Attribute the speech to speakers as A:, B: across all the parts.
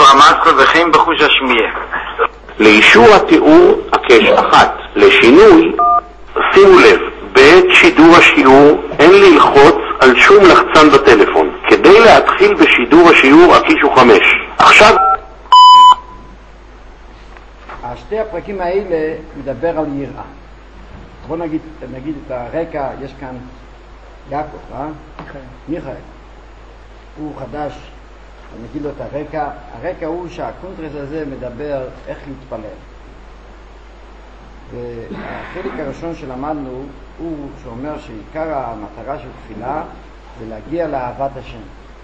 A: המעשה וכן בחוש השמיעה.
B: לאישור התיאור הקש אחת. לשינוי, שימו לב, בעת שידור השיעור אין ללחוץ על שום לחצן בטלפון. כדי להתחיל בשידור השיעור הקישו 5. עכשיו
C: שתי הפרקים האלה מדבר על יראה. בוא נגיד את הרקע. יש כאן יעקב, מיכאל. הוא חדש, נגיד לו את הרקע. הרקע הוא שהקונטרס הזה מדבר איך להתפלל. והחלק הראשון שלמדנו הוא שאומר שעיקר המטרה של תפילה זה להגיע לאהבת השם.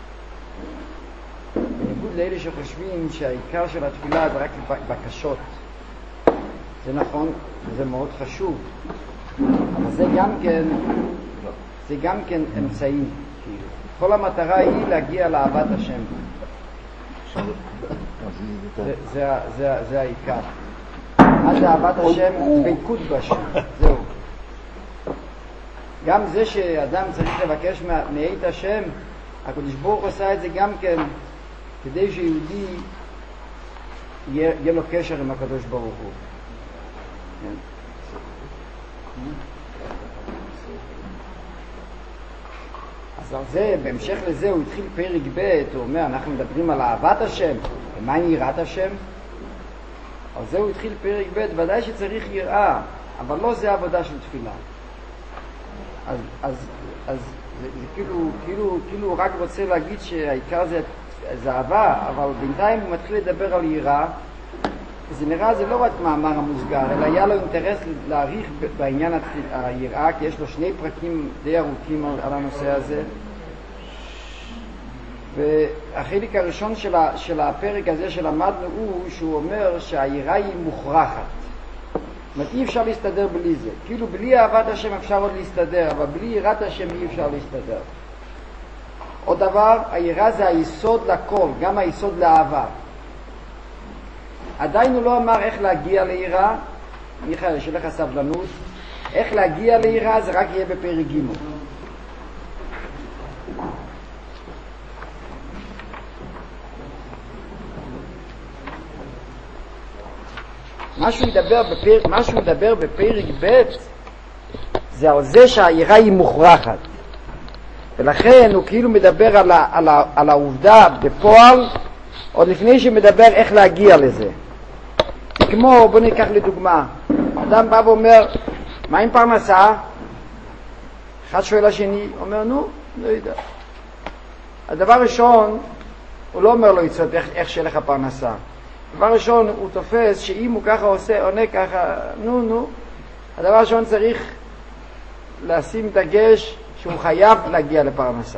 C: בניגוד לאלה שחושבים שהעיקר של התפילה זה רק בקשות. זה נכון, וזה מאוד חשוב, אבל זה גם כן אמצעי. כל המטרה היא להגיע לאהבת השם. זה העיקר. עד לאהבת השם, דבקות בשם. זהו. גם זה שאדם צריך לבקש מאת השם, הקדוש ברוך הוא עושה את זה גם כן כדי שיהודי יהיה לו קשר עם הקדוש ברוך הוא. אז על זה, בהמשך לזה הוא התחיל פרק ב', הוא אומר, אנחנו מדברים על אהבת השם, ומה עם יראת השם? על זה הוא התחיל פרק ב', ודאי שצריך יראה, אבל לא זה עבודה של תפילה. אז זה כאילו הוא רק רוצה להגיד שהעיקר זה אהבה, אבל בינתיים הוא מתחיל לדבר על יראה, וזה נראה, זה לא רק מאמר המוסגר, אלא היה לו אינטרס להאריך בעניין היראה, כי יש לו 2 פרקים די ארוכים על הנושא הזה. והחלק הראשון של הפרק הזה שלמדנו הוא שהוא אומר שהיראה היא מוכרחת. זאת אומרת, אי אפשר להסתדר בלי זה. כאילו בלי אהבת השם אפשר עוד להסתדר, אבל בלי יראת השם אי אפשר להסתדר. עוד דבר, היראה זה היסוד לכל, גם היסוד לאהבה. עדיין הוא לא אמר איך להגיע ליראה. מיכאל, יש לך סבלנות. איך להגיע ליראה זה רק יהיה בפרק ג'. מה שהוא מדבר בפרק ב' זה על זה שהיראה היא מוכרחת, ולכן הוא כאילו מדבר על העובדה בפועל עוד לפני שמדבר איך להגיע לזה. כמו, בוא ניקח לדוגמה, אדם בא ואומר, מה עם פרנסה? אחד שואל השני, אומר, נו, לא יודע. הדבר ראשון, הוא לא אומר לו יצאות איך שיהיה לך פרנסה. הדבר ראשון, הוא תופס שאם הוא ככה עונה ככה, נו. הדבר ראשון צריך לשים דגש שהוא חייב להגיע לפרנסה.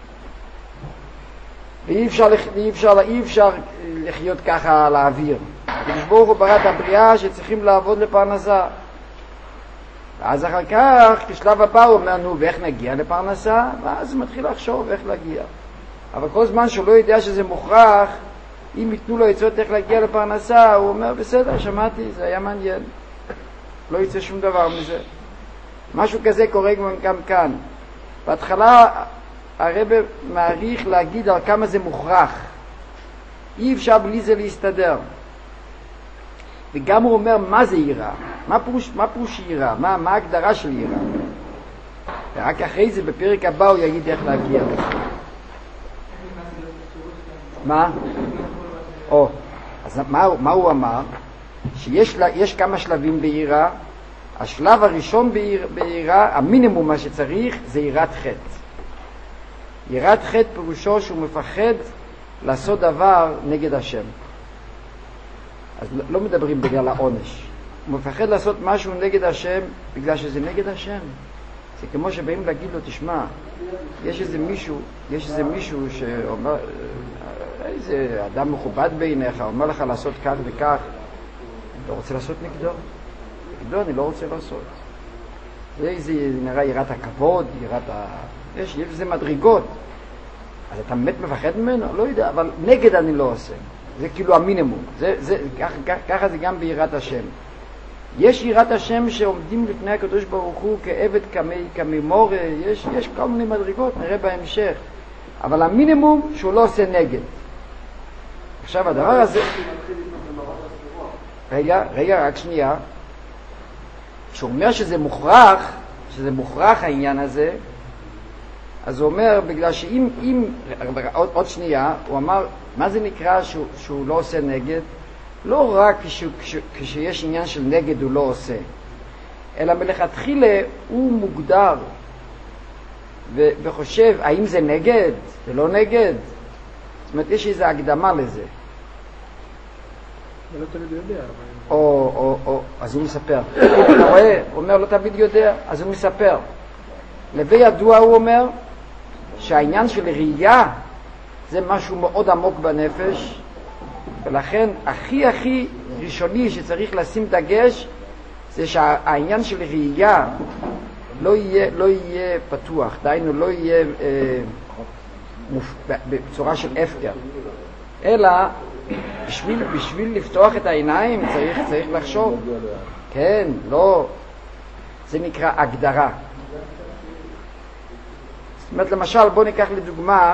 C: ואי אפשר לחיות ככה על האוויר. הקדוש ברוך הוא ברא את הבריאה שצריכים לעבוד לפרנסה. ואז אחר כך, כשלב הבא הוא אומר, נו, ואיך נגיע לפרנסה? ואז הוא מתחיל לחשוב איך להגיע. אבל כל זמן שהוא לא יודע שזה מוכרח, אם ייתנו לו עצות איך להגיע לפרנסה, הוא אומר, בסדר, שמעתי, זה היה מעניין. לא יצא שום דבר מזה. משהו כזה קורה גם כאן. בהתחלה הרב מעריך להגיד על כמה זה מוכרח. אי אפשר בלי זה להסתדר. וגם הוא אומר מה זה יראה. מה פירוש יראה? מה ההגדרה של יראה? ורק אחרי זה בפרק הבא הוא יגיד איך להגיע לזה. מה? אז מה הוא אמר? שיש כמה שלבים ביראה. השלב הראשון ביראה, המינימום מה שצריך, זה יראת חטא. יראת חטא פירושו שהוא מפחד לעשות דבר נגד השם. אז לא מדברים בגלל העונש. הוא מפחד לעשות משהו נגד השם בגלל שזה נגד השם. זה כמו שבאים להגיד לו, תשמע, יש איזה מישהו שאומר, איזה אדם מכובד בעיניך, אומר לך לעשות כך וכך, אתה רוצה לעשות נגדו? נגדו אני לא רוצה לעשות. זה נראה יראת הכבוד, יש איזה מדרגות. אז אתה באמת מפחד ממנו? לא יודע, אבל נגד אני לא עושה. זה כאילו המינימום. ככה זה גם ביראת השם. יש יראת השם שעומדים לפני הקדוש ברוך הוא כעבד כממורה, יש כל מיני מדרגות, נראה בהמשך. אבל המינימום שהוא לא עושה נגד. עכשיו הדבר הזה... רגע, רק שנייה. כשהוא אומר שזה מוכרח העניין הזה, אז הוא אומר, בגלל שאם עוד שנייה, הוא אמר, מה זה נקרא שהוא לא עושה נגד? לא רק כשיש עניין של נגד הוא לא עושה, אלא מלכתחילה הוא מוגדר וחושב, האם זה נגד? זה לא נגד? זאת אומרת, יש איזו הקדמה לזה.
D: לא תמיד יודע.
C: אז הוא מספר. אתה רואה, הוא אומר לא תמיד יודע, אז הוא מספר. לבי ידוע הוא אומר שהעניין של ראייה זה משהו מאוד עמוק בנפש, ולכן הכי ראשוני שצריך לשים דגש זה שהעניין של ראייה לא יהיה פתוח, דיינו לא יהיה בצורה של הפקר, אלא בשביל לפתוח את העיניים צריך לחשוב. כן, לא, זה נקרא הגדרה. זאת אומרת, למשל, בוא ניקח לדוגמה,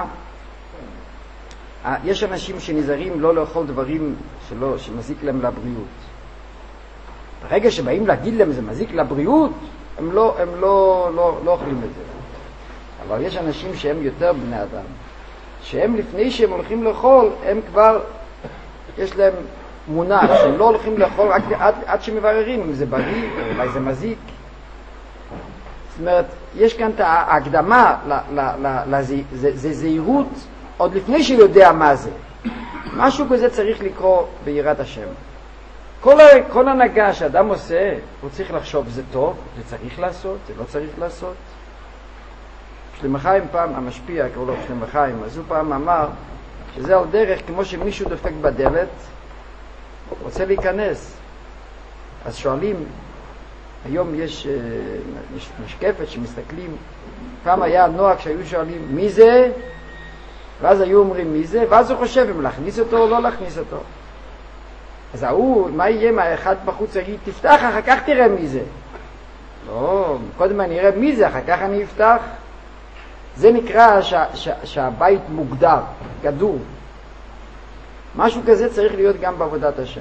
C: יש אנשים שנזהרים לא לאכול דברים שמזיק להם לבריאות. ברגע שבאים להגיד להם זה מזיק לבריאות, הם לא אוכלים את זה. אבל יש אנשים שהם יותר בני אדם, שהם לפני שהם הולכים לאכול, הם כבר, יש להם מונח, שהם לא הולכים לאכול עד שמבררים אם זה בריא או אולי זה מזיק. זאת אומרת, יש כאן את ההקדמה, זה זהירות עוד לפני שיודע מה זה. משהו כזה צריך לקרוא ביראת השם. כל הנהגה שאדם עושה, הוא צריך לחשוב, זה טוב, זה צריך לעשות, זה לא צריך לעשות. שלמה חיים פעם, המשפיע, קראו לו שלמה חיים, אז הוא פעם אמר שזה על דרך כמו שמישהו דופק בדלת, רוצה להיכנס. אז שואלים, היום יש משקפת שמסתכלים, פעם היה נוהג שהיו שואלים מי זה, ואז היו אומרים מי זה, ואז הוא חושב אם להכניס אותו או לא להכניס אותו. אז מה יהיה מה אחד בחוץ יגיד, תפתח, אחר כך תראה מי זה. לא, קודם אני אראה מי זה, אחר כך אני אפתח. זה נקרא שהבית מוגדר, גדור. משהו כזה צריך להיות גם בעבודת השם.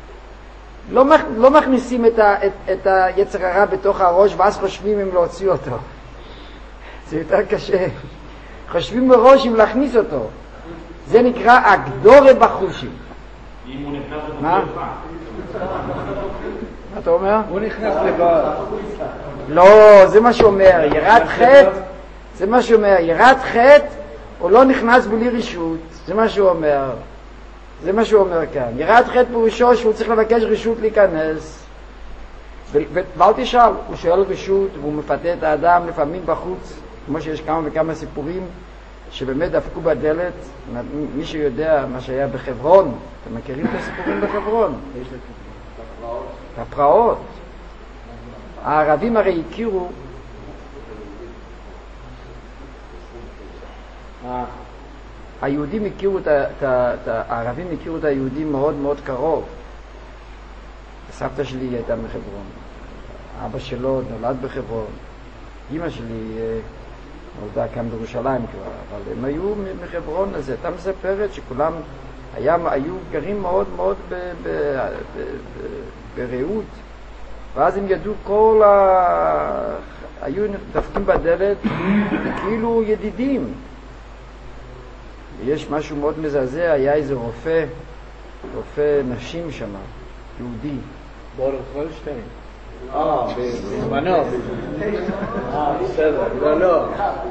C: לא מכניסים את היצר הרע בתוך הראש ואז חושבים אם להוציא אותו. זה יותר קשה. חושבים מראש אם להכניס אותו. זה נקרא הגדורה בחושים.
E: אם הוא נכנס לתוך
C: מה? מה אתה אומר?
D: הוא נכנס לבעל.
C: לא, זה מה שאומר, יראת חטא, זה מה שאומר, יראת חטא, הוא לא נכנס בלי רשות, זה מה שהוא אומר. זה מה שהוא אומר כאן. יראת חטא פירושו שהוא צריך לבקש רשות להיכנס. ואל תשאל, הוא שואל רשות והוא מפתה את האדם לפעמים בחוץ, כמו שיש כמה וכמה סיפורים שבאמת דפקו בדלת. מי שיודע מה שהיה בחברון, אתם מכירים את הסיפורים בחברון? הפרעות. הערבים הרי הכירו, היהודים הכירו הערבים הכירו את היהודים מאוד מאוד קרוב. סבתא שלי הייתה מחברון, אבא שלו נולד בחברון, אמא שלי נולדה כאן בירושלים כבר, אבל הם היו מחברון. אז הייתה מספרת שכולם היו גרים מאוד מאוד ברעות, ואז הם ידעו היו דפקים בדלת כאילו ידידים. יש משהו מאוד מזעזע, היה איזה רופא נשים שם, יהודי.
D: בורר פולשטיין. בזמנו. בסדר, לא.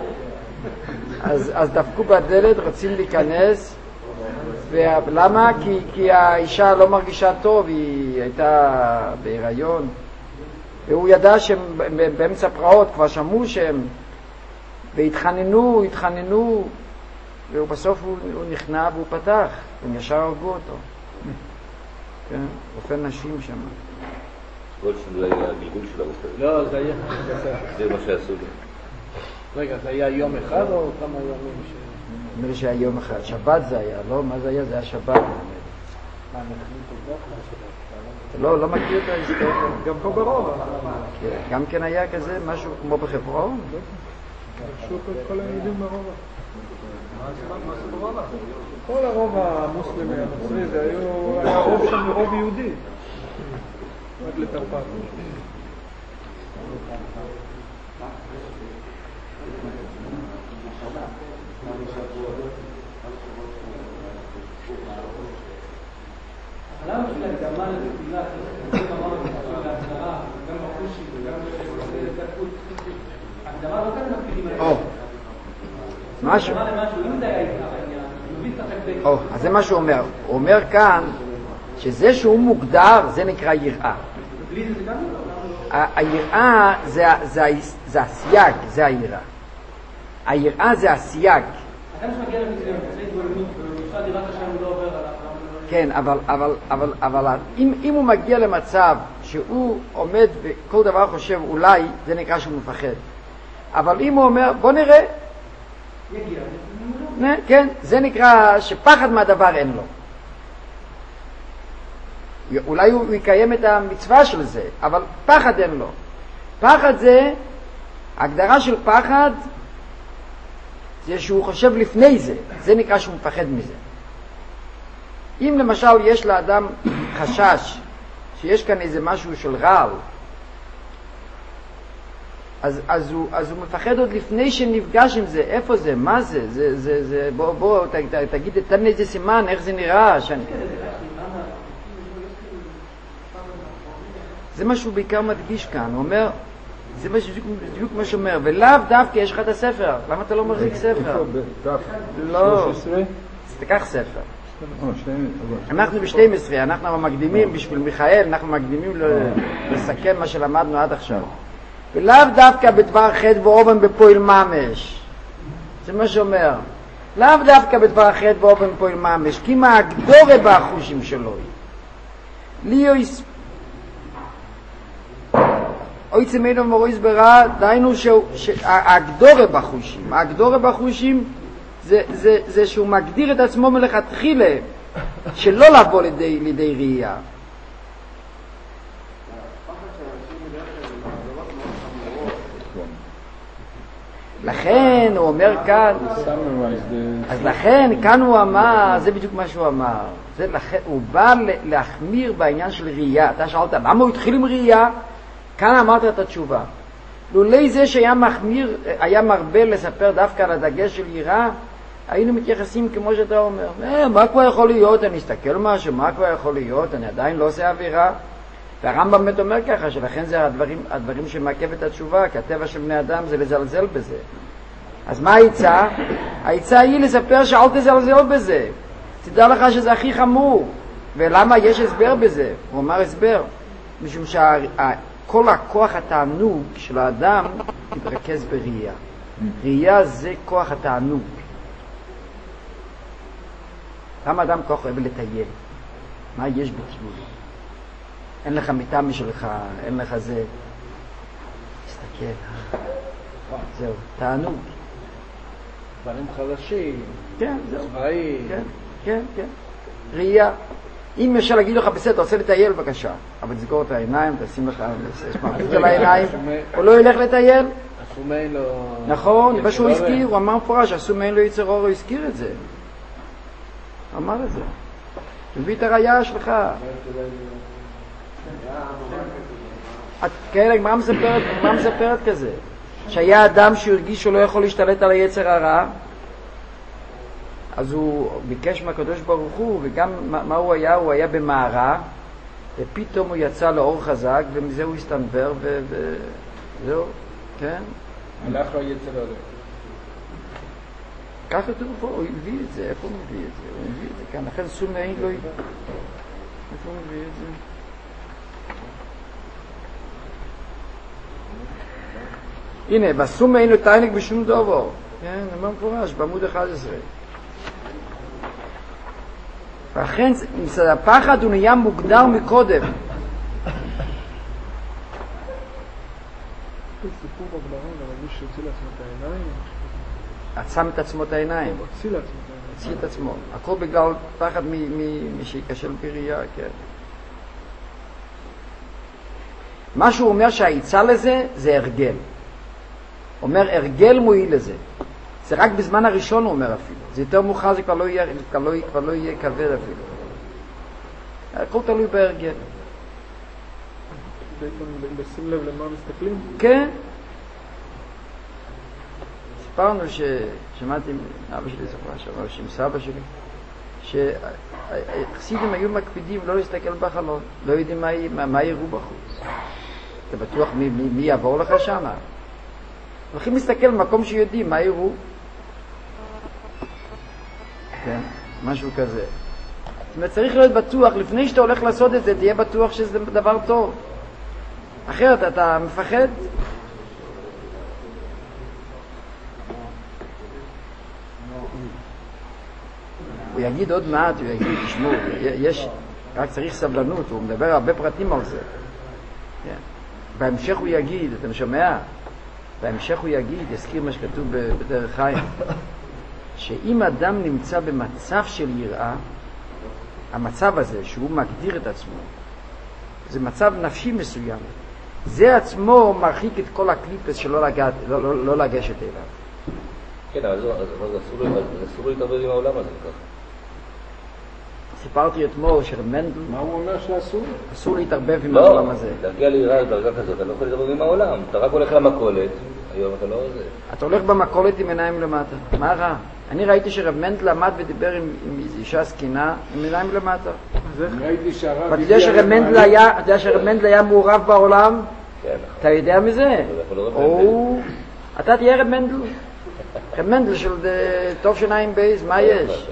C: אז דפקו בדלת, רוצים להיכנס, ולמה? כי האישה לא מרגישה טוב, היא הייתה בהיריון, והוא ידע שהם באמצע פרעות, כבר שמעו שהם, והתחננו, ובסוף הוא נכנע והוא פתח, הם ישר הרגו אותו. כן, רופא נשים שם.
E: כל שזה היה הגלגול של הרופא.
D: לא, זה היה...
E: זה מה שעשו לי.
D: רגע, זה היה יום אחד או כמה ימים ש...
C: נראה שהיה יום אחד, שבת זה היה, לא? מה זה היה? זה היה שבת.
D: מה, נחליטו ככה?
C: לא מכיר את ההיסטוריה. גם פה ברוב. גם כן היה כזה משהו כמו בחברון?
F: שוק את כל היהודים ברובע. כל הרובע המוסלמי הנוצרי זה היה רוב שם רוב יהודי. עד לתרפ"ט.
G: למה בשביל הקדמה לתפילה, גם להצהרה, גם בחושי וגם לדקות, הקדמה לא כאן מקפידים עליהם.
C: משהו.
G: אם זה היה איתך בעניין, הוא מבין את החלק.
C: אז זה מה שהוא אומר. הוא אומר כאן שזה שהוא מוגדר זה נקרא יראה.
G: בלי זה גם לא.
C: היראה זה הסייג, זה היראה. היראה זה הסייג.
G: אדם שמגיע למסוים, זה התגוללות, ובפרט יראת השם הוא לא עובר עליו.
C: כן, אבל אם הוא מגיע למצב שהוא עומד וכל דבר חושב אולי, זה נקרא שהוא מפחד. אבל אם הוא אומר, בוא נראה, כן, זה נקרא שפחד מהדבר אין לו. אולי הוא יקיים את המצווה של זה, אבל פחד אין לו. פחד זה, הגדרה של פחד, זה שהוא חושב לפני זה, זה נקרא שהוא מפחד מזה. אם למשל יש לאדם חשש שיש כאן איזה משהו של רעל, אז הוא מפחד עוד לפני שנפגש עם זה. איפה זה? מה זה? בוא תגיד, תן לי איזה סימן, איך זה נראה? זה מה שהוא בעיקר מדגיש כאן. הוא אומר, זה בדיוק מה שהוא אומר, ולאו דווקא יש לך את הספר. למה אתה לא מחזיק ספר? לא, תקח ספר. אנחנו ב-12, אנחנו מקדימים בשביל מיכאל, אנחנו מקדימים לסכם מה שלמדנו עד עכשיו. ולאו דווקא בדבר חטא ואופן בפועל ממש. זה מה שאומר. לאו דווקא בדבר חטא ואופן בפועל ממש, כי מה הגדורה בחושים שלו. ליאויס אוי צמאינו ומוריס ברע, דיינו שהגדורה בחושים. הגדורה בחושים זה שהוא מגדיר את עצמו מלכתחילה, שלא לבוא לידי ראייה. לכן הוא אומר כאן, אז לכן כאן הוא אמר, זה בדיוק מה שהוא אמר, הוא בא להחמיר בעניין של ראייה. אתה שאלת למה הוא התחיל עם ראייה? כאן אמרת את התשובה. לולי זה שהיה מחמיר, היה מרבה לספר דווקא על הדגש של יראה, היינו מתייחסים כמו שאתה אומר, מה כבר יכול להיות? אני אסתכל משהו, מה כבר יכול להיות? אני עדיין לא עושה אווירה. והרמב"ם באמת אומר ככה, שלכן זה הדברים שמעכב את התשובה, כי הטבע של בני אדם זה לזלזל בזה. אז מה העצה? העצה היא לספר שאל תזלזל בזה. תדע לך שזה הכי חמור. ולמה יש הסבר בזה? הוא אמר הסבר. משום כל הכוח התענוג של האדם מתרכז בראייה. ראייה זה כוח התענוג. למה אדם כוח אוהב לטייל? מה יש בטיול? אין לך מיטה משלך, אין לך זה. תסתכל. זהו, תענוג.
F: דברים חדשים.
C: כן, זהו.
F: צבאי.
C: כן. ראייה. אם אפשר להגיד לך, בסדר, אתה רוצה לטייל, בבקשה. אבל תסגור את העיניים, תשים לך מחוץ על העיניים. הוא לא ילך לטייל.
F: הסומי לא...
C: נכון, מה שהוא הזכיר, הוא אמר מפורש, הסומי לא יצר אור, הוא הזכיר את זה. הוא אמר את זה. תביא את הראייה שלך. כן, מה מספרת כזה? שהיה אדם שהרגיש שהוא לא יכול להשתלט על היצר הרע, אז הוא ביקש מהקדוש ברוך הוא, וגם מה הוא היה? הוא היה במערה, ופתאום הוא יצא לאור חזק, ומזה הוא הסתנבר, וזהו, כן?
F: הלך לו יצר הרע.
C: כך כתוב פה, הוא הביא את זה, איפה הוא מביא את זה? הוא מביא את זה כאן, לכן סומי אין לו... איפה הוא מביא את זה? הנה, בסומי אין לו תיינק בשום דובר. כן, נאמר מפורש, בעמוד 11. ואכן, מצד הפחד הוא נהיה מוגדר מקודם.
F: סיפור בגמרא, אבל מי שהוציא לעצמו את העיניים...
C: עצם את עצמו את העיניים.
F: הוציא לעצמו את העיניים.
C: הוציא את עצמו. הכל בגלל פחד משיקשל בראייה, כן. מה שהוא אומר שהעיצה לזה זה הרגל. אומר, הרגל מועיל לזה. זה רק בזמן הראשון הוא אומר אפילו. זה יותר מאוחר, זה כבר לא יהיה כבד אפילו. הכל תלוי בהרגל.
F: בשים לב למה מסתכלים?
C: כן. סיפרנו ששמעתי מאבא שלי ספרה שאמר שעם סבא שלי שהחסידים היו מקפידים לא להסתכל בחלון, לא יודעים מה יראו בחוץ. אתה בטוח מי יעבור לך שם? הולכים להסתכל במקום שיודעים מה יראו. כן, משהו כזה. זאת אומרת, צריך להיות בטוח, לפני שאתה הולך לעשות את זה, תהיה בטוח שזה דבר טוב. אחרת אתה מפחד. הוא יגיד עוד מעט, הוא יגיד, תשמעו, יש, רק צריך סבלנות, הוא מדבר הרבה פרטים על זה. כן. בהמשך הוא יגיד, אתם שומע? בהמשך הוא יגיד, יזכיר מה שכתוב בדרך חיים, שאם אדם נמצא במצב של יראה, המצב הזה שהוא מגדיר את עצמו, זה מצב נפשי מסוים. זה עצמו מרחיק את כל הקליפס שלא לא לגשת אליו.
E: כן, אבל אסור להתערבב עם העולם הזה ככה.
C: סיפרתי אתמול שרמנדל...
F: מה הוא אומר שאסור?
C: אסור להתערבב עם העולם הזה.
E: לא, להגיע ליראה דרגה כזאת, אתה לא יכול להתערבב עם העולם. אתה רק הולך למכולת, היום אתה לא זה.
C: אתה הולך במכולת עם עיניים למטה. מה רע? אני ראיתי שרב מנדל עמד ודיבר עם אישה סקינה עם עיניים למטה.
F: ראיתי שהרב...
C: ואתה יודע שרב מנדל היה מעורב בעולם?
E: כן.
C: אתה יודע מזה? אתה תהיה רב מנדל. רב מנדל של טוב שיניים בייז, מה יש?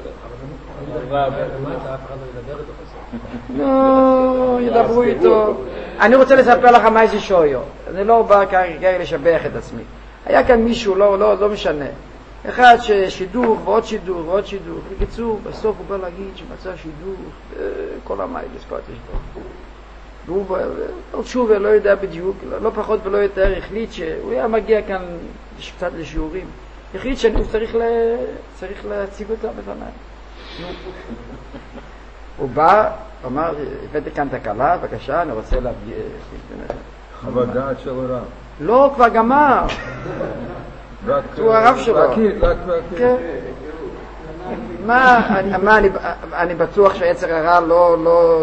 C: לא, ידברו איתו. אני רוצה לספר לך מה זה שויו. אני לא בא כרגע לשבח את עצמי. היה כאן מישהו, לא משנה. אחד ששידור ועוד שידור ועוד שידור. בקיצור, בסוף הוא בא להגיד שמצא שידור כל המייל, לזכות לשדור. והוא שוב לא יודע בדיוק, לא פחות ולא יותר, החליט שהוא היה מגיע כאן קצת לשיעורים. החליט שהוא צריך להציג אותה בפניי. הוא בא, אמר, הבאתי כאן תקלה, בבקשה, אני רוצה להביא...
H: חוות דעת של הרב.
C: לא, כבר גמר. הוא הרב שלו. כן. אני בטוח שהיצר הרע לא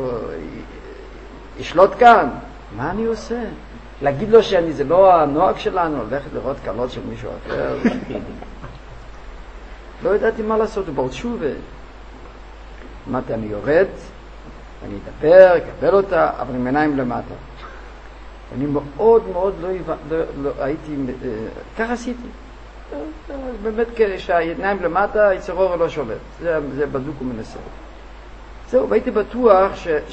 C: ישלוט כאן. מה אני עושה? להגיד לו זה לא הנוהג שלנו, ללכת לראות קלות של מישהו אחר. לא ידעתי מה לעשות, הוא בעוד שובה. אמרתי, אני יורד, אני אדבר, אקבל אותה, אבל עם עיניים למטה. אני מאוד לא הייתי, כך עשיתי. באמת שהעיניים למטה, יצרור ולא שולט. זה בדוק ומנסה. זהו, והייתי בטוח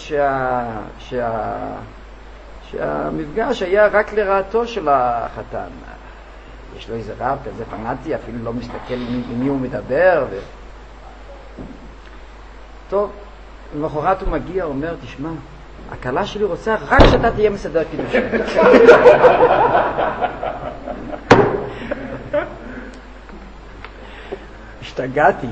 C: שהמפגש היה רק לרעתו של החתן. יש לו איזה רב כזה פנאטי, אפילו לא מסתכל עם מי הוא מדבר. טוב, למחרת הוא מגיע, אומר, תשמע, הקלה שלי רוצה רק שאתה תהיה מסדר קידושים. השתגעתי.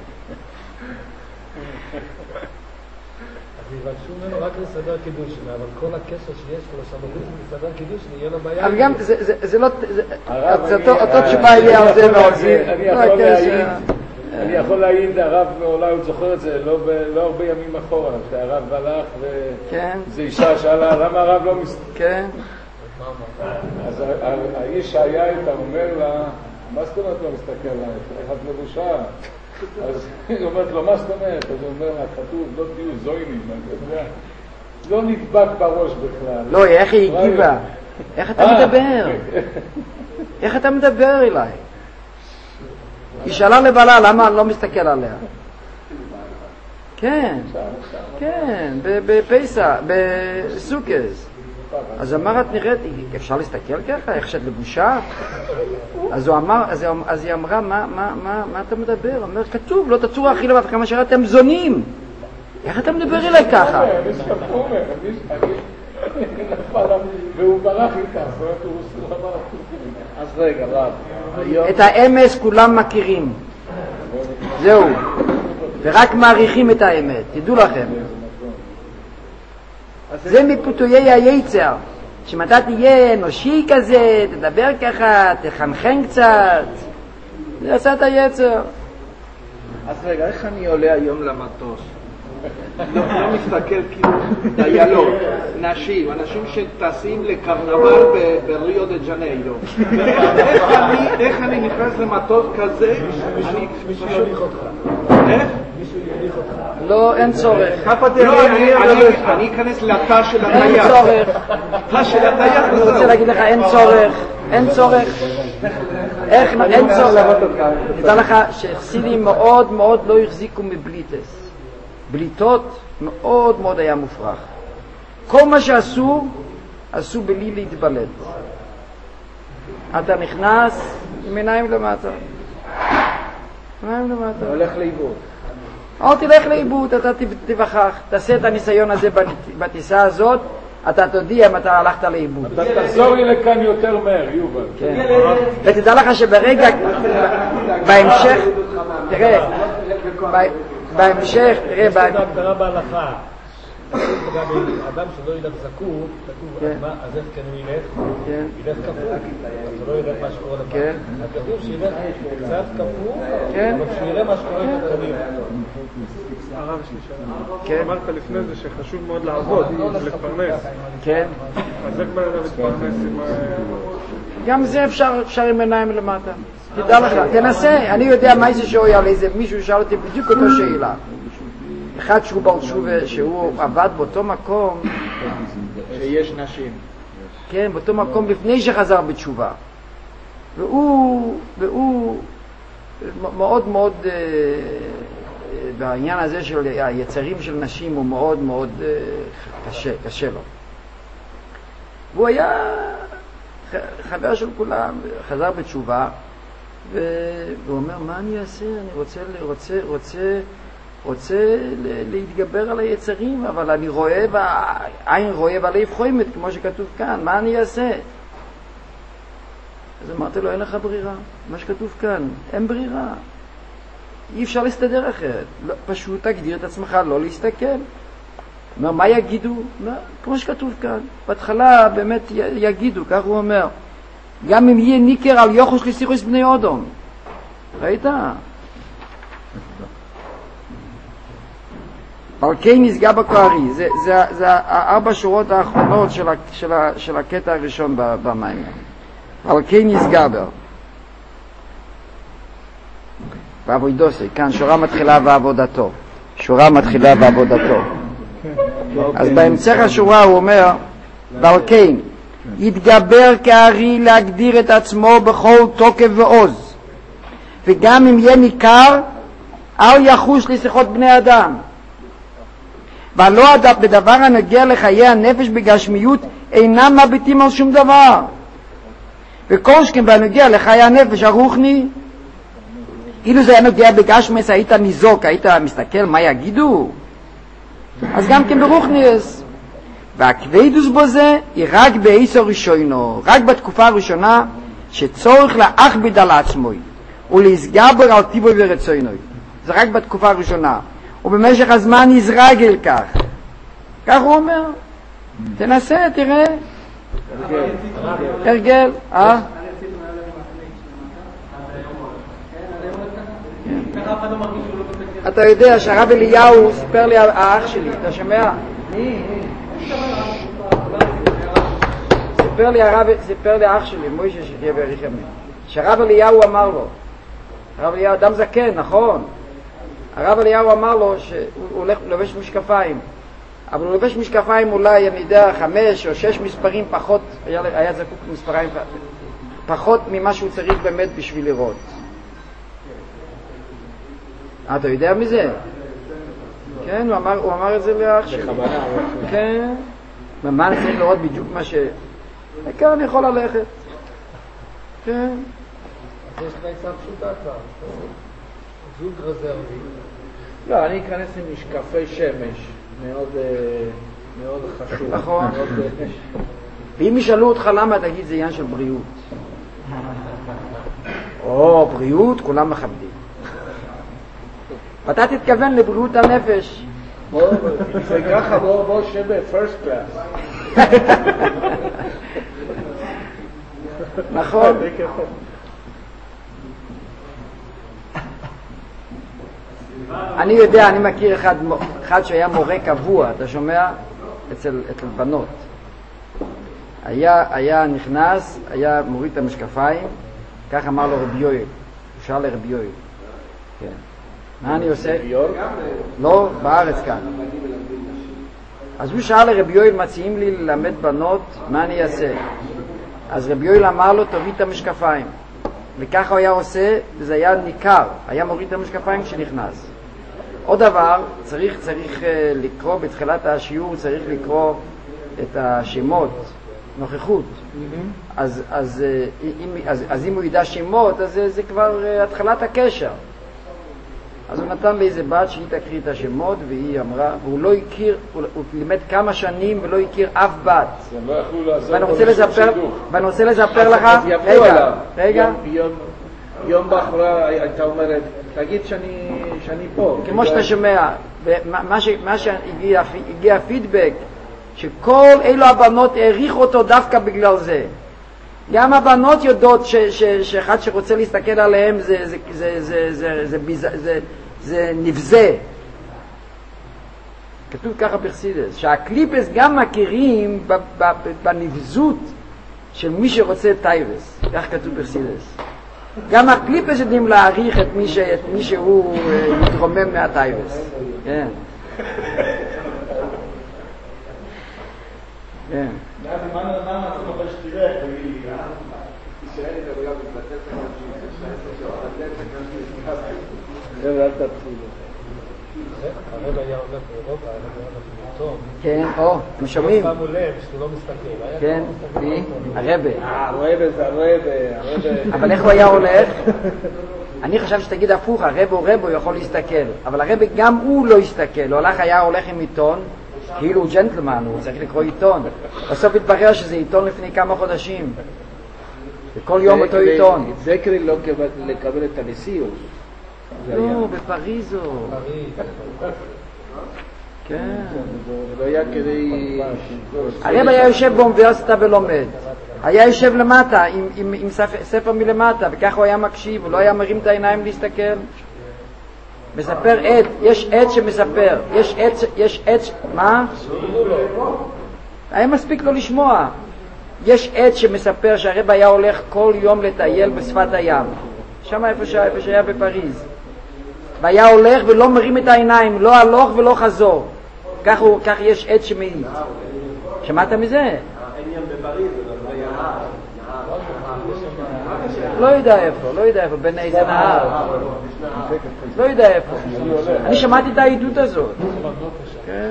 D: אז יבקשו ממנו רק לסדר קידושים, אבל כל הקשר שיש לו לשבחוץ לסדר קידושים, יהיה לו בעיה.
C: אבל גם, זה לא... אותו תשובה יהיה על זה ועל זה.
F: אני יכול להעיד, הרב אולי הוא זוכר את זה, לא הרבה ימים אחורה, שהרב הלך וזה אישה שאלה, למה הרב לא מסתכל?
C: כן.
F: אז האיש שהיה איתה אומר לה, מה זאת אומרת לא מסתכל לה? איך את לבושה? אז היא אומרת לו, מה זאת אומרת? אז הוא אומר לה, כתוב, לא תהיו זוינים, לא נדבק בראש בכלל.
C: לא, איך היא הגיבה? איך אתה מדבר? איך אתה מדבר אליי? היא שאלה לבעלה, למה אני לא מסתכל עליה? כן, כן, בפסח, בסוכס. אז אמרת, נראית, אפשר להסתכל ככה? איך שאת לבושה? אז היא אמרה, מה אתה מדבר? אומר, כתוב, לא תצאו הכי לבד כמה שאתם זונים. איך אתה מדבר אליי ככה?
F: והוא ברח איתה.
D: אז רגע, רב.
C: את האמס כולם מכירים. זהו. ורק מעריכים את האמת. תדעו לכם. זה מפוטויי היצר. שאם אתה תהיה אנושי כזה, תדבר ככה, תחנכן קצת, זה עשה את היצר.
I: אז רגע, איך אני עולה היום למטוס? לא מסתכל כאילו דיילות, נשים, אנשים שטסים לקרנבל בריו דה ג'ניירו. איך אני נכנס למטוס כזה?
D: מישהו יוליך אותך.
I: איך?
D: מישהו יוליך אותך.
C: לא, אין צורך.
I: אני אכנס לתא של הטייס.
C: אין צורך.
I: תא של הטייס
C: אני רוצה להגיד לך, אין צורך. אין צורך. אין צורך. תדע לך שחסידים מאוד מאוד לא החזיקו מבליטס. בליטות מאוד מאוד היה מופרך. כל מה שעשו, עשו בלי להתבלט. אתה נכנס עם עיניים למטה. עיניים למטה.
I: הולך לאיבוד.
C: אל תלך לאיבוד, אתה תבחח. תעשה את הניסיון הזה בטיסה הזאת, אתה תודיע אם אתה הלכת לאיבוד.
F: אתה תחזור לי לכאן יותר מהר, יובל.
C: כן. ותדע לך שברגע, בהמשך, תראה, בהמשך, תראה,
D: ההגדרה בהלכה, אדם שלא ילך זקוף, כתוב, אז איך כן הוא ילך? ילך כפוף, אז לא ילך מה שקורה לבא. הכתוב שילך קצת כפוף, אבל שיראה מה שקורה לקטנים.
J: הרב שלי, אמרת לפני זה שחשוב מאוד לעבוד, לפרנס.
C: כן.
J: אז איך בן אדם מתפרנס עם...
C: גם זה אפשר עם עיניים למטה. תדע לך, תנסה, אני יודע מה זה שאויה לאיזה מישהו שאל אותי בדיוק אותו שאלה. אחד שהוא בעל תשובה, שהוא עבד באותו מקום
I: שיש נשים.
C: כן, באותו מקום לפני שחזר בתשובה. והוא מאוד מאוד בעניין הזה של היצרים של נשים הוא מאוד מאוד קשה לו. והוא היה חבר של כולם, חזר בתשובה, והוא אומר, מה אני אעשה? אני רוצה להתגבר על היצרים, אבל אני רואה, העין רואה והלב חוימת, כמו שכתוב כאן, מה אני אעשה? אז אמרתי לו, אין לך ברירה, מה שכתוב כאן, אין ברירה. אי אפשר להסתדר אחרת. פשוט תגדיר את עצמך, לא להסתכל. אומר, מה יגידו? כמו שכתוב כאן. בהתחלה באמת יגידו, כך הוא אומר. גם אם יהיה ניקר על יוחוש לסיחוס בני אודום. ראית? על כן נסגע בקוארי. זה 4 שורות האחרונות של הקטע הראשון במים. על כן נסגע בר. ועבודוסי, כאן שורה מתחילה בעבודתו. שורה מתחילה בעבודתו. אז בהמשך השורה הוא אומר, ועל כן, יתגבר כארי להגדיר את עצמו בכל תוקף ועוז. וגם אם יהיה ניכר, אל יחוש לשיחות בני אדם. ולא בדבר הנוגע לחיי הנפש בגשמיות, אינם מביטים על שום דבר. וכל שכן בנוגע לחיי הנפש הרוחני, אילו זה היה נוגע בגשמס, היית ניזוק, היית מסתכל מה יגידו? אז גם כן ברוחניאס. והכבדוס בו זה היא רק בעשר ראשונו, רק בתקופה הראשונה שצורך להכביד על עצמו ולהסגבר על טיבו ורצונו. זה רק בתקופה הראשונה. ובמשך הזמן יזרגל כך. כך הוא אומר. תנסה, תראה. הרגל. אתה יודע שהרב אליהו סיפר לי האח שלי, אתה שומע? סיפר לי האח שלי, מוישה שתהיה בריחם, שהרב אליהו אמר לו, הרב אליהו אדם זקן, נכון, הרב אליהו אמר לו שהוא לובש משקפיים, אבל הוא לובש משקפיים אולי, אני יודע, 5 או 6 מספרים פחות, היה זקוק מספרים פחות ממה שהוא צריך באמת בשביל לראות. אתה יודע מזה? כן, הוא אמר את זה לאח שלי. כן. מה אני צריך לראות בדיוק מה ש... כאן אני יכול ללכת. כן.
D: יש לך עצה פשוטה כבר. זוג רזרבי.
I: לא, אני אכנס עם משקפי שמש. מאוד חשוב.
C: נכון. ואם ישאלו אותך למה, תגיד זה עניין של בריאות. או, בריאות, כולם מכבדים. ואתה תתכוון לבריאות הנפש.
I: זה ככה, בוא שב בפרסט קלאס.
C: נכון. אני יודע, אני מכיר אחד שהיה מורה קבוע, אתה שומע? אצל בנות. היה נכנס, היה מוריד את המשקפיים, כך אמר לו רבי יואל, הוא שאל לרבי יואל. כן. מה אני עושה? לא, בארץ כאן. אז הוא שאל לרבי יואל, מציעים לי ללמד בנות, מה אני אעשה? אז רבי יואל אמר לו, תוריד את המשקפיים. וככה הוא היה עושה, וזה היה ניכר, היה מוריד את המשקפיים כשנכנס. עוד דבר, צריך לקרוא בתחילת השיעור, צריך לקרוא את השמות, נוכחות. אז אם הוא ידע שמות, אז זה כבר התחלת הקשר. אז הוא נתן לאיזה בת שהיא תקריא את השמות, והיא אמרה, והוא לא הכיר, הוא לימד כמה שנים ולא הכיר אף בת. ואני רוצה לספר לך, רגע.
I: יום באחורה הייתה אומרת, תגיד שאני פה.
C: כמו שאתה שומע, מה שהגיע פידבק, שכל אלו הבנות העריכו אותו דווקא בגלל זה. גם הבנות יודעות שאחד שרוצה להסתכל עליהם זה נבזה. כתוב ככה בחסידות, שהקליפס גם מכירים בנבזות של מי שרוצה טייבס. כך כתוב בחסידות. גם הקליפס יודעים להעריך את מי שהוא מתרומם מהטייבס. כן. כן.
D: מה אנחנו אבל שתראה?
I: אל תתחילו.
D: הרב היה הולך באירופה, היה הולך בעיתון.
C: כן, אתם שומעים?
D: לא שמו לב שהוא לא מסתכל.
C: כן, הרב.
I: הרב זה הרב.
C: אבל איך הוא היה הולך? אני חשב שתגיד הפוך, הרב הוא יכול להסתכל. אבל הרב גם הוא לא הסתכל. הוא היה הולך עם עיתון, כאילו הוא ג'נטלמן, הוא צריך לקרוא עיתון. בסוף התברר שזה עיתון לפני כמה חודשים. וכל יום אותו עיתון.
I: זה כדי לא לקבל את הנשיאות.
C: לא, בפריזו. כן.
I: זה לא היה כדי...
C: הרב היה יושב באוניברסיטה ולומד. היה יושב למטה עם ספר מלמטה, וכך הוא היה מקשיב, הוא לא היה מרים את העיניים להסתכל. מספר עד, יש עד שמספר, יש עד, מה? היה מספיק לו לשמוע. יש עד שמספר שהרב היה הולך כל יום לטייל בשפת הים, שם איפה שהיה בפריז, והיה הולך ולא מרים את העיניים, לא הלוך ולא חזור. כך יש עד שמעיד. שמעת מזה?
G: העניין בפריז,
C: לא יודע איפה, בין איזה נהר. לא יודע איפה. אני שמעתי את העדות הזאת. כן.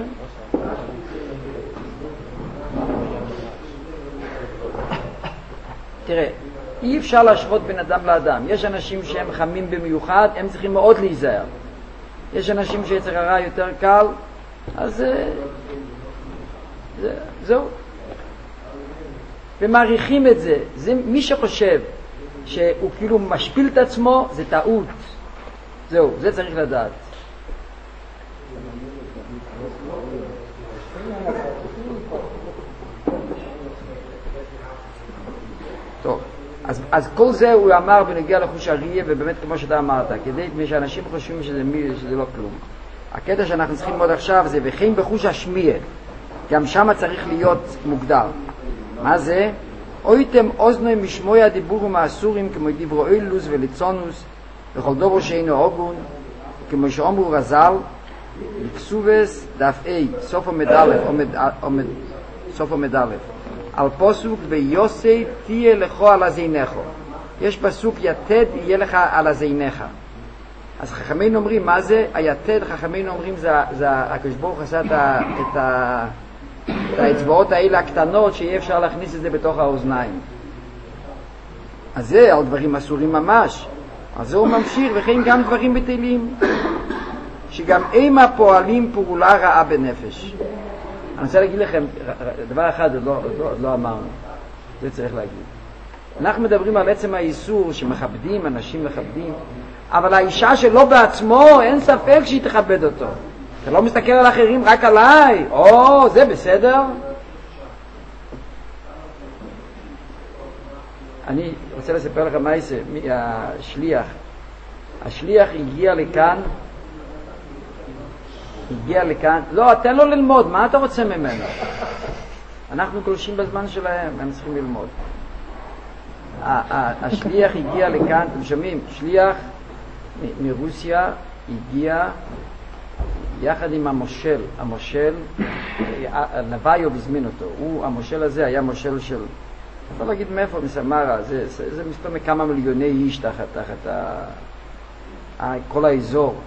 C: תראה, אי אפשר להשוות בין אדם לאדם. יש אנשים שהם חמים במיוחד, הם צריכים מאוד להיזהר. יש אנשים שיצר הרע יותר קל, אז זהו. ומעריכים את זה. מי שחושב שהוא כאילו משפיל את עצמו, זה טעות. זהו, זה צריך לדעת. טוב, אז כל זה הוא אמר בנגיע לחוש הראייה, ובאמת כמו שאתה אמרת, כדי שאנשים חושבים שזה לא כלום. הקטע שאנחנו צריכים ללמוד עכשיו זה וכן בחוש השמיע, גם שם צריך להיות מוגדר. מה זה? אויתם אוזנוי משמוי הדיבור ומאסורים כמו דיברו אילוס וליצונוס וכל דורו שאינו אוגון, כמו שאומרו רזל לקסובס דף A סוף עומד א' על פסוק ויוסף תהיה לך על הזינך. יש פסוק יתד יהיה לך על הזינך. אז חכמינו אומרים מה זה היתד? חכמינו אומרים זה הקדוש ברוך עשה את האצבעות האלה הקטנות שיהיה אפשר להכניס את זה בתוך האוזניים. אז זה על דברים אסורים ממש. אז הוא ממשיך וכן גם דברים בטלים שגם אימה פועלים פעולה רעה בנפש. אני רוצה להגיד לכם דבר אחד עוד לא אמרנו, זה צריך להגיד. אנחנו מדברים על עצם האיסור שמכבדים, אנשים מכבדים, אבל האישה שלו בעצמו אין ספק שהיא תכבד אותו. אתה לא מסתכל על אחרים, רק עליי. זה בסדר? אני רוצה לספר לך מה זה, השליח הגיע לכאן, לא, תן לו ללמוד, מה אתה רוצה ממנו? אנחנו גולשים בזמן שלהם, הם צריכים ללמוד. השליח הגיע לכאן, אתם שומעים? שליח מרוסיה הגיע יחד עם המושל, נביו הזמין אותו, המושל הזה היה מושל של, אני יכול להגיד מאיפה, מסמרה, זה מסתובב מכמה מיליוני איש תחת כל האזור,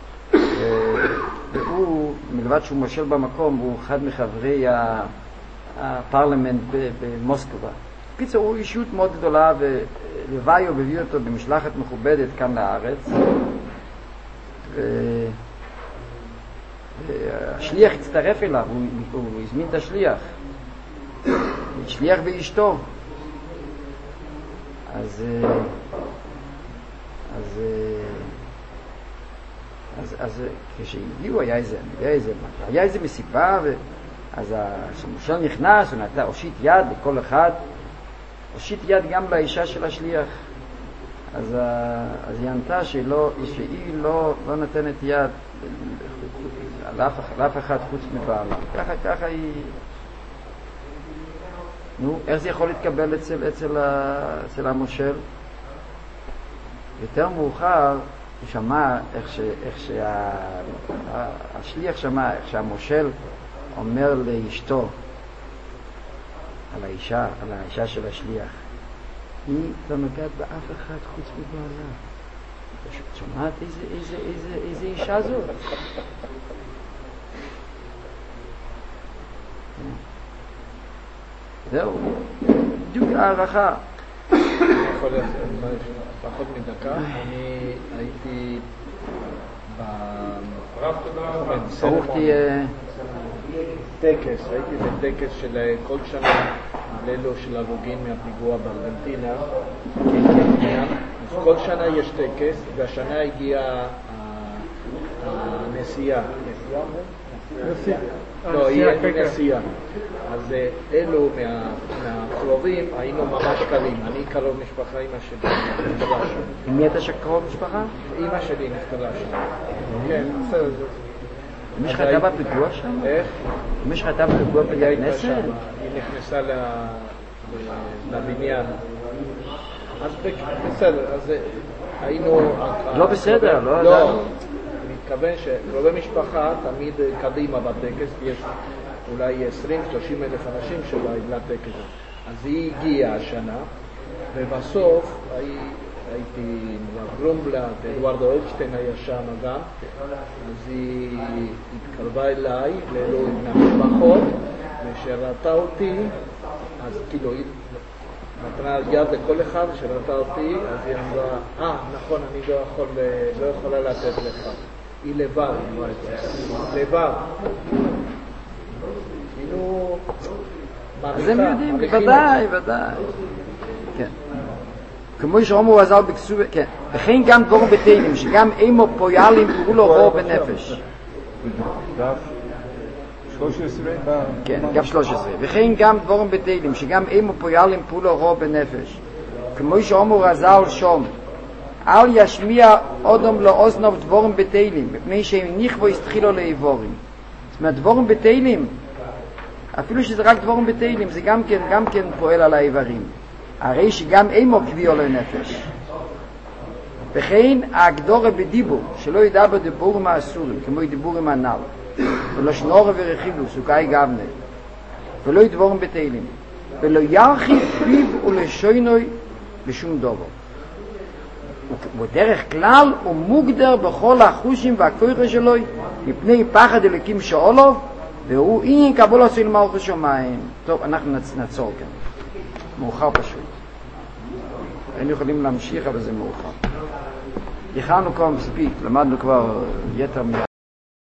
C: והוא, מלבד שהוא מושל במקום, הוא אחד מחברי הפרלמנט במוסקבה. בקיצור, הוא אישיות מאוד גדולה, ולוויו הביא אותו במשלחת מכובדת כאן לארץ, והשליח הצטרף אליו, הוא הזמין את השליח, שליח ואשתו. אז כשהגיעו היה איזה מסיבה, אז כשהמושל נכנס, הוא נתן, הושיט יד לכל אחד, הושיט יד גם לאישה של השליח. אז היא ענתה שהיא לא נותנת יד על אף אחד חוץ מבעלה. ככה היא... איך זה יכול להתקבל אצל המושל? יותר מאוחר הוא שמע השליח שמע איך שהמושל אומר לאשתו על האישה של השליח, היא לא נוגעת באף אחד חוץ מבעלה. שומעת איזה אישה זאת? זהו, בדיוק הערכה.
I: יכול להיות, פחות מדקה, אני הייתי טקס, הייתי בטקס של כל שנה לילו של הרוגים מהפיגוע בארגנטינה. אז כל שנה יש טקס, והשנה הגיעה הנשיאה. לא, היא נשיאה. אז אלו מהקרובים היינו ממש קלים. אני קרוב משפחה, אמא שלי נפטרה שם.
C: מי אתה שקרוב משפחה?
I: אמא שלי נפטרה שם. כן, בסדר.
C: מי שחטא בפיגוע שם?
I: איך?
C: מי שחטא בפיגוע בבית כנסת?
I: היא נכנסה לבניין. אז בסדר, אז היינו...
C: לא בסדר, לא...
I: לא, מתכוון שקרובי משפחה תמיד קדימה בטקס, יש אולי 20-30 אלף אנשים שבאים לטקס. אז היא הגיעה השנה, ובסוף הייתי עם גרומבלט, אדוארדו אלשטיין היה שם גם, אז היא התקרבה אליי, לאלו עם המשפחות, ושראתה אותי, אז כאילו היא נתנה יד לכל אחד, שראתה אותי, אז היא אמרה, נכון, אני לא יכולה לתת לך. היא לבד, לבד. כאילו...
C: אז הם יודעים, ודאי. כן. כמו שאומרו הזל בקסוב, כן. וכן גם דבורים בטלים, שגם אימו פועלים פרו לו רוב בנפש.
H: דף 13?
C: כן, דף 13. וכן גם דבורים בטלים, שגם אימו פועלים פרו לו רוב בנפש. כמו שאומרו הזל שום. אל ישמיע אודום לא אוזנוב דבורים בטלים, מפני שהם נכבו יסתחילו לאיבורים. זאת אומרת, דבורים בטלים, אפילו שזה רק דבורים בטלים, זה גם כן פועל על האיברים. הרי שגם אימו קביעו לנפש. וכן ההגדורה בדיבור, שלא ידע בדיבורים האסורים, כמו דיבורים הנ"ל, ולא שנורה ורכילו, סוכאי גבנה, ולא ידבורים בטלים, ולא ירחיב פיו ולשונוי בשום דובר. בדרך כלל הוא מוגדר בכל החושים והכוירה שלו מפני פחד אלוקים שאולוב, והוא עניין קבול עשוי למלכות שמיים. טוב, אנחנו נעצור כאן. מאוחר פשוט. היינו יכולים להמשיך, אבל זה מאוחר. יכלנו כבר מספיק, למדנו כבר יתר